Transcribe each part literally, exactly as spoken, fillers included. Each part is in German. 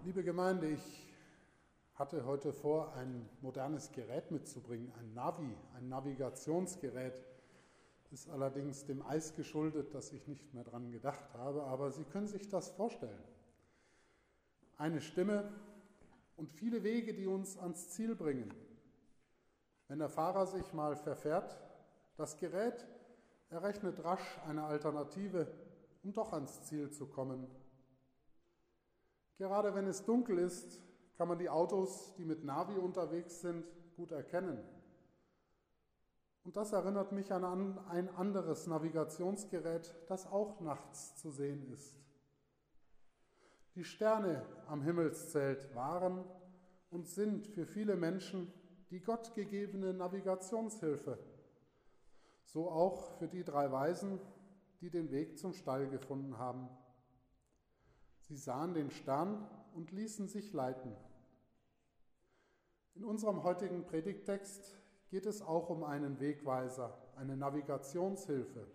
Liebe Gemeinde, ich hatte heute vor, ein modernes Gerät mitzubringen, ein Navi, ein Navigationsgerät. Ist allerdings dem Eis geschuldet, dass ich nicht mehr dran gedacht habe, aber Sie können sich das vorstellen. Eine Stimme und viele Wege, die uns ans Ziel bringen. Wenn der Fahrer sich mal verfährt, das Gerät errechnet rasch eine Alternative, um doch ans Ziel zu kommen. Gerade wenn es dunkel ist, kann man die Autos, die mit Navi unterwegs sind, gut erkennen. Und das erinnert mich an ein anderes Navigationsgerät, das auch nachts zu sehen ist. Die Sterne am Himmelszelt waren und sind für viele Menschen die gottgegebene Navigationshilfe. So auch für die drei Weisen, die den Weg zum Stall gefunden haben. Sie sahen den Stern und ließen sich leiten. In unserem heutigen Predigttext geht es auch um einen Wegweiser, eine Navigationshilfe.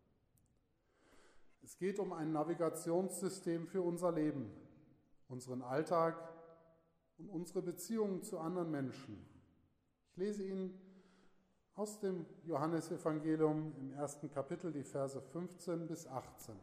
Es geht um ein Navigationssystem für unser Leben, unseren Alltag und unsere Beziehungen zu anderen Menschen. Ich lese Ihnen aus dem Johannesevangelium im ersten Kapitel die Verse fünfzehn bis achtzehn.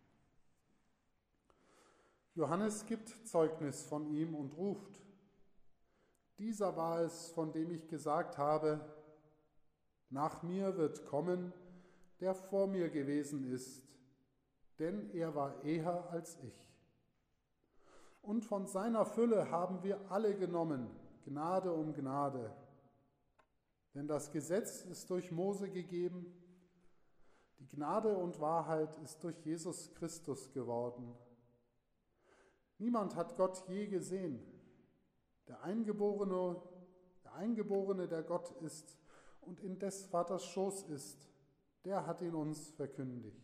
Johannes gibt Zeugnis von ihm und ruft: Dieser war es, von dem ich gesagt habe, nach mir wird kommen, der vor mir gewesen ist, denn er war eher als ich. Und von seiner Fülle haben wir alle genommen, Gnade um Gnade. Denn das Gesetz ist durch Mose gegeben, die Gnade und Wahrheit ist durch Jesus Christus geworden. Niemand hat Gott je gesehen. Der Eingeborene, der Eingeborene, der Gott ist und in des Vaters Schoß ist, der hat ihn uns verkündigt.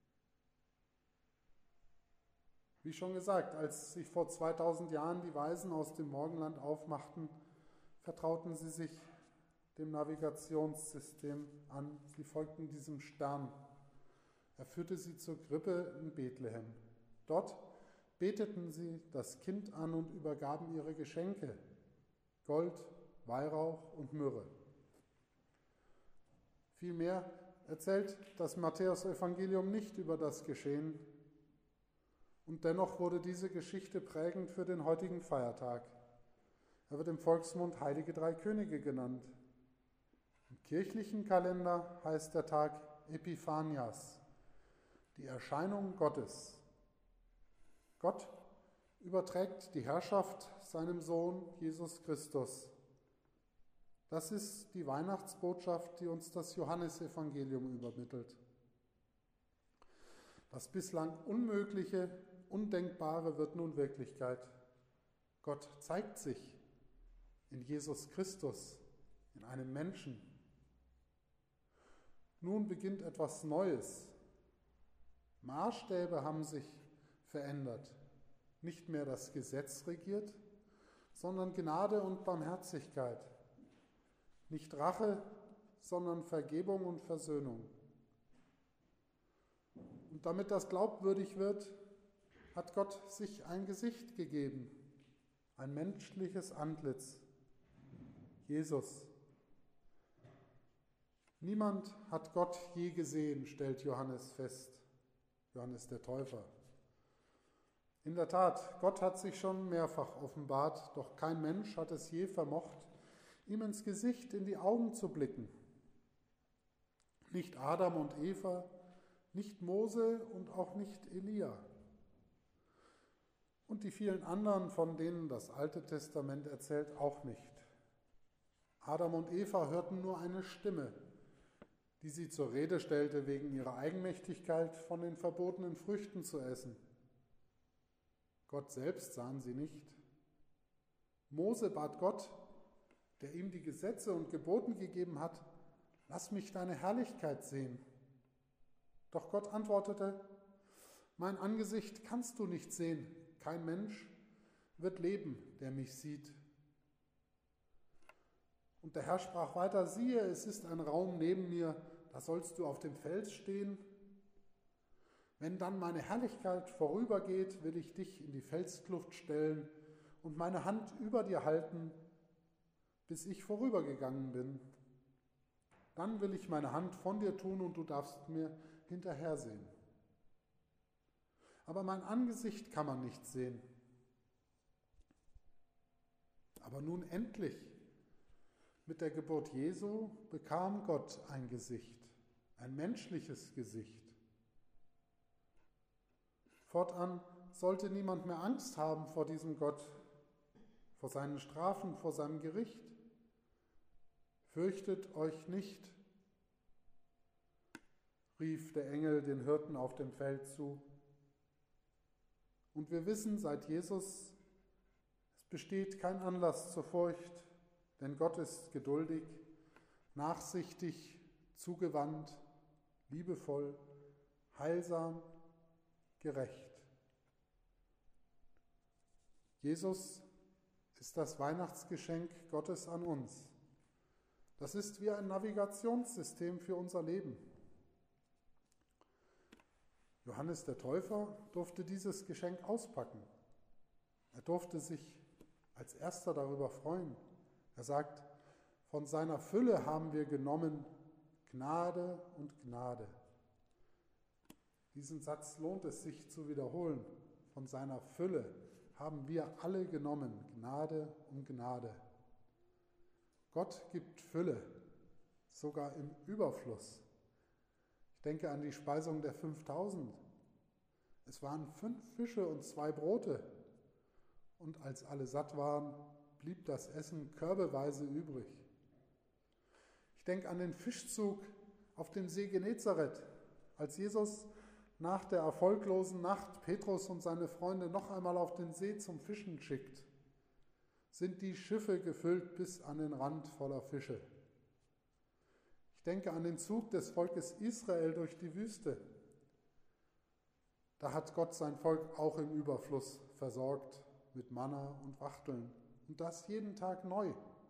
Wie schon gesagt, als sich vor zweitausend Jahren die Weisen aus dem Morgenland aufmachten, vertrauten sie sich dem Navigationssystem an. Sie folgten diesem Stern. Er führte sie zur Krippe in Bethlehem. Dort beteten sie das Kind an und übergaben ihre Geschenke, Gold, Weihrauch und Myrrhe. Vielmehr erzählt das Matthäusevangelium nicht über das Geschehen, und dennoch wurde diese Geschichte prägend für den heutigen Feiertag. Er wird im Volksmund Heilige Drei Könige genannt. Im kirchlichen Kalender heißt der Tag Epiphanias, die Erscheinung Gottes. Gott überträgt die Herrschaft seinem Sohn Jesus Christus. Das ist die Weihnachtsbotschaft, die uns das Johannesevangelium übermittelt. Das bislang Unmögliche, Undenkbare wird nun Wirklichkeit. Gott zeigt sich in Jesus Christus, in einem Menschen. Nun beginnt etwas Neues. Maßstäbe haben sich verändert. Nicht mehr das Gesetz regiert, sondern Gnade und Barmherzigkeit. Nicht Rache, sondern Vergebung und Versöhnung. Und damit das glaubwürdig wird, hat Gott sich ein Gesicht gegeben, ein menschliches Antlitz, Jesus. Niemand hat Gott je gesehen, stellt Johannes fest, Johannes der Täufer. In der Tat, Gott hat sich schon mehrfach offenbart, doch kein Mensch hat es je vermocht, ihm ins Gesicht, in die Augen zu blicken. Nicht Adam und Eva, nicht Mose und auch nicht Elia. Und die vielen anderen, von denen das Alte Testament erzählt, auch nicht. Adam und Eva hörten nur eine Stimme, die sie zur Rede stellte, wegen ihrer Eigenmächtigkeit von den verbotenen Früchten zu essen. Gott selbst sahen sie nicht. Mose bat Gott, der ihm die Gesetze und Geboten gegeben hat, lass mich deine Herrlichkeit sehen. Doch Gott antwortete, mein Angesicht kannst du nicht sehen, kein Mensch wird leben, der mich sieht. Und der Herr sprach weiter, siehe, es ist ein Raum neben mir, da sollst du auf dem Fels stehen. Wenn dann meine Herrlichkeit vorübergeht, will ich dich in die Felskluft stellen und meine Hand über dir halten, bis ich vorübergegangen bin. Dann will ich meine Hand von dir tun und du darfst mir hinterhersehen. Aber mein Angesicht kann man nicht sehen. Aber nun endlich, mit der Geburt Jesu, bekam Gott ein Gesicht, ein menschliches Gesicht. Fortan sollte niemand mehr Angst haben vor diesem Gott, vor seinen Strafen, vor seinem Gericht. Fürchtet euch nicht, rief der Engel den Hirten auf dem Feld zu. Und wir wissen seit Jesus, es besteht kein Anlass zur Furcht, denn Gott ist geduldig, nachsichtig, zugewandt, liebevoll, heilsam, gerecht. Jesus ist das Weihnachtsgeschenk Gottes an uns. Das ist wie ein Navigationssystem für unser Leben. Johannes der Täufer durfte dieses Geschenk auspacken. Er durfte sich als erster darüber freuen. Er sagt, von seiner Fülle haben wir genommen Gnade und Gnade. Diesen Satz lohnt es sich zu wiederholen. Von seiner Fülle haben wir alle genommen, Gnade um Gnade. Gott gibt Fülle, sogar im Überfluss. Ich denke an die Speisung der fünftausend. Es waren fünf Fische und zwei Brote. Und als alle satt waren, blieb das Essen körbeweise übrig. Ich denke an den Fischzug auf dem See Genezareth, als Jesus nach der erfolglosen Nacht Petrus und seine Freunde noch einmal auf den See zum Fischen schickt. Sind die Schiffe gefüllt bis an den Rand voller Fische. Ich denke an den Zug des Volkes Israel durch die Wüste. Da hat Gott sein Volk auch im Überfluss versorgt mit Manna und Wachteln. Und das jeden Tag neu.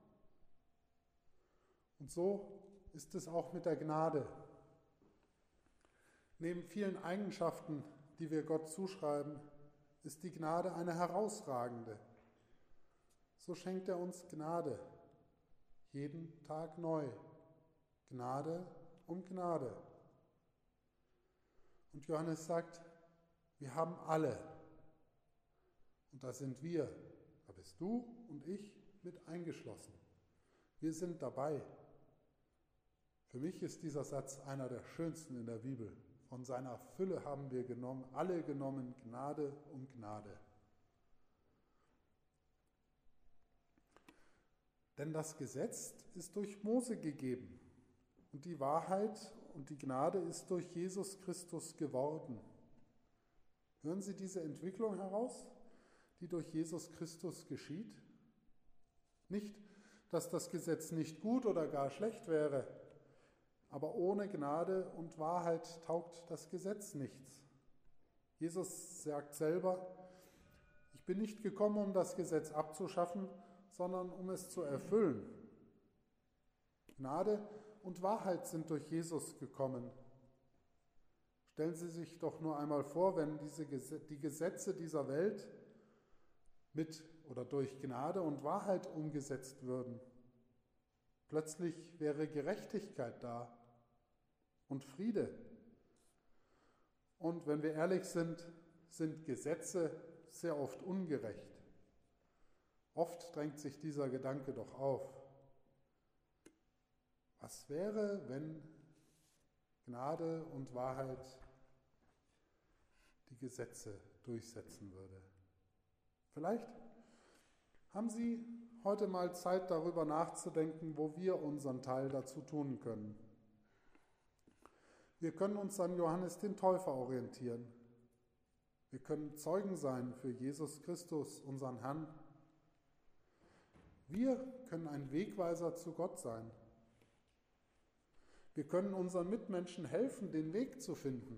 Und so ist es auch mit der Gnade. Neben vielen Eigenschaften, die wir Gott zuschreiben, ist die Gnade eine herausragende. So schenkt er uns Gnade, jeden Tag neu. Gnade um Gnade. Und Johannes sagt, wir haben alle. Und da sind wir, da bist du und ich mit eingeschlossen. Wir sind dabei. Für mich ist dieser Satz einer der schönsten in der Bibel. Von seiner Fülle haben wir genommen, alle genommen, Gnade um Gnade. Denn das Gesetz ist durch Mose gegeben und die Wahrheit und die Gnade ist durch Jesus Christus geworden. Hören Sie diese Entwicklung heraus, die durch Jesus Christus geschieht? Nicht, dass das Gesetz nicht gut oder gar schlecht wäre, aber ohne Gnade und Wahrheit taugt das Gesetz nichts. Jesus sagt selber, ich bin nicht gekommen, um das Gesetz abzuschaffen, sondern um es zu erfüllen. Gnade und Wahrheit sind durch Jesus gekommen. Stellen Sie sich doch nur einmal vor, wenn diese, die Gesetze dieser Welt mit oder durch Gnade und Wahrheit umgesetzt würden. Plötzlich wäre Gerechtigkeit da und Friede. Und wenn wir ehrlich sind, sind Gesetze sehr oft ungerecht. Oft drängt sich dieser Gedanke doch auf. Was wäre, wenn Gnade und Wahrheit die Gesetze durchsetzen würde? Vielleicht haben Sie heute mal Zeit, darüber nachzudenken, wo wir unseren Teil dazu tun können. Wir können uns an Johannes den Täufer orientieren. Wir können Zeugen sein für Jesus Christus, unseren Herrn. Wir können ein Wegweiser zu Gott sein. Wir können unseren Mitmenschen helfen, den Weg zu finden.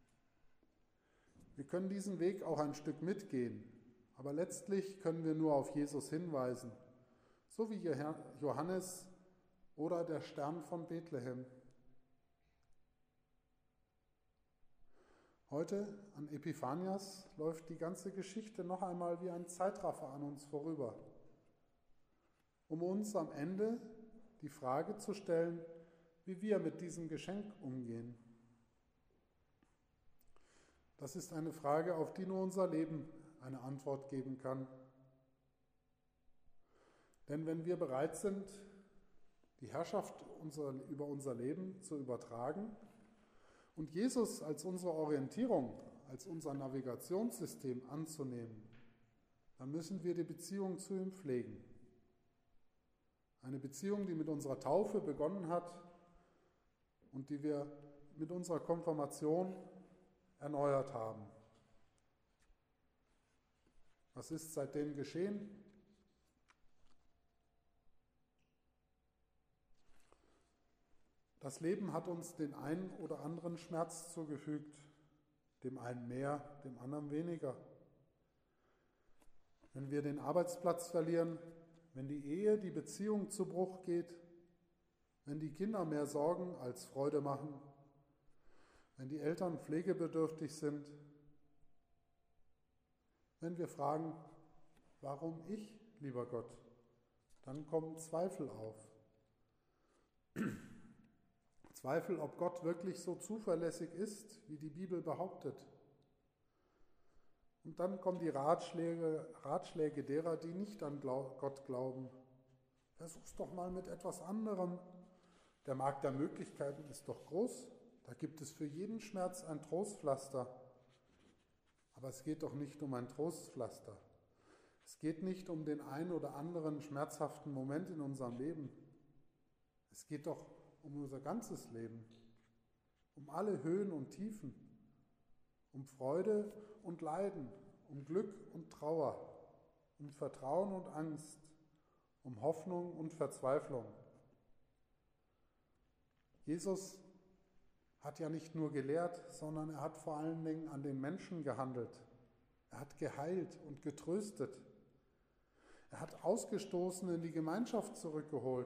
Wir können diesen Weg auch ein Stück mitgehen, aber letztlich können wir nur auf Jesus hinweisen, so wie Johannes oder der Stern von Bethlehem. Heute an Epiphanias läuft die ganze Geschichte noch einmal wie ein Zeitraffer an uns vorüber, um uns am Ende die Frage zu stellen, wie wir mit diesem Geschenk umgehen. Das ist eine Frage, auf die nur unser Leben eine Antwort geben kann. Denn wenn wir bereit sind, die Herrschaft unser, über unser Leben zu übertragen und Jesus als unsere Orientierung, als unser Navigationssystem anzunehmen, dann müssen wir die Beziehung zu ihm pflegen. Eine Beziehung, die mit unserer Taufe begonnen hat und die wir mit unserer Konfirmation erneuert haben. Was ist seitdem geschehen? Das Leben hat uns den einen oder anderen Schmerz zugefügt, dem einen mehr, dem anderen weniger. Wenn wir den Arbeitsplatz verlieren, wenn die Ehe, die Beziehung zu Bruch geht, wenn die Kinder mehr Sorgen als Freude machen, wenn die Eltern pflegebedürftig sind, wenn wir fragen, warum ich, lieber Gott, dann kommen Zweifel auf. Zweifel, ob Gott wirklich so zuverlässig ist, wie die Bibel behauptet. Und dann kommen die Ratschläge, Ratschläge derer, die nicht an Gott glauben. Versuch's doch mal mit etwas anderem. Der Markt der Möglichkeiten ist doch groß. Da gibt es für jeden Schmerz ein Trostpflaster. Aber es geht doch nicht um ein Trostpflaster. Es geht nicht um den ein oder anderen schmerzhaften Moment in unserem Leben. Es geht doch um unser ganzes Leben, um alle Höhen und Tiefen, um Freude und Leiden, um Glück und Trauer, um Vertrauen und Angst, um Hoffnung und Verzweiflung. Jesus hat ja nicht nur gelehrt, sondern er hat vor allen Dingen an den Menschen gehandelt. Er hat geheilt und getröstet. Er hat Ausgestoßene in die Gemeinschaft zurückgeholt,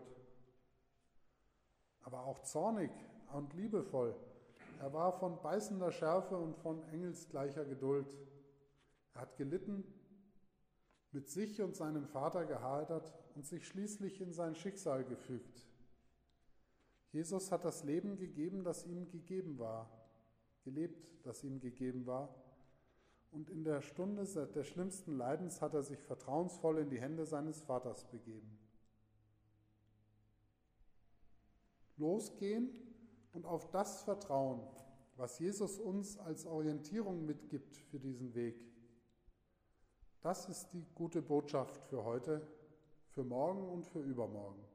aber auch zornig und liebevoll. Er war von beißender Schärfe und von engelsgleicher Geduld. Er hat gelitten, mit sich und seinem Vater gehadert und sich schließlich in sein Schicksal gefügt. Jesus hat das Leben gegeben, das ihm gegeben war, gelebt, das ihm gegeben war. Und in der Stunde des schlimmsten Leidens hat er sich vertrauensvoll in die Hände seines Vaters begeben. Losgehen und auf das vertrauen, was Jesus uns als Orientierung mitgibt für diesen Weg. Das ist die gute Botschaft für heute, für morgen und für übermorgen.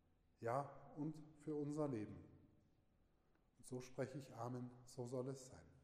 Ja, und für unser Leben. Und so spreche ich Amen, so soll es sein.